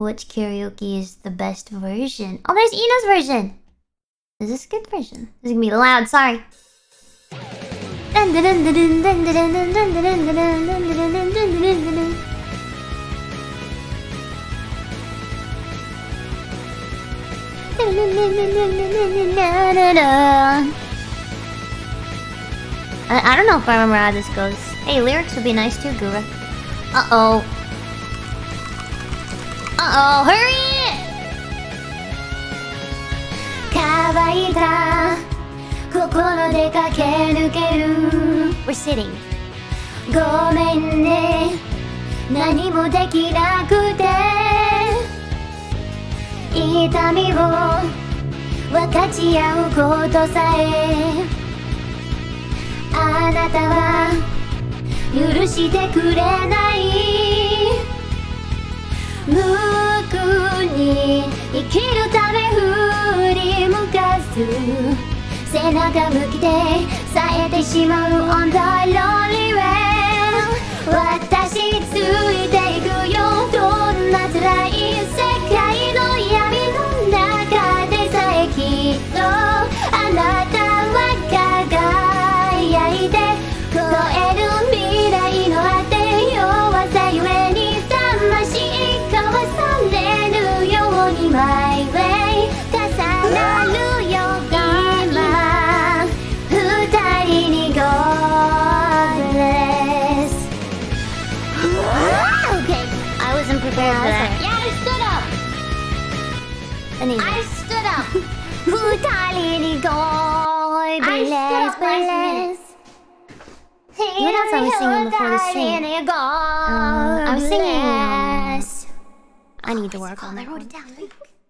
Which karaoke is the best version? Oh, there's Ina's version! Is this a good version? This is gonna be loud, sorry. I don't know if I remember how this goes. Hey, lyrics would be nice too, Gura. Uh-oh. Uh-oh, hurry! 乾いた心で駆け抜ける We're sitting ごめんね何もできなくて痛みを分かち合うことさえあなたは許してくれない無垢に生きるため振り向かず背中向きで冴えてしまう On the lonely way 私ついていくよどんな辛い世界の闇の中でさえきっとあなたは輝いて超える未来の果て弱さゆえに魂交わされるように My way 重なるよ今二人に Godless Okay, I wasn't prepared for that. Yeah, I stood up! I stood up! 二人に Godless bless You know I was singing before the stream. I was singing. I need to work on that one.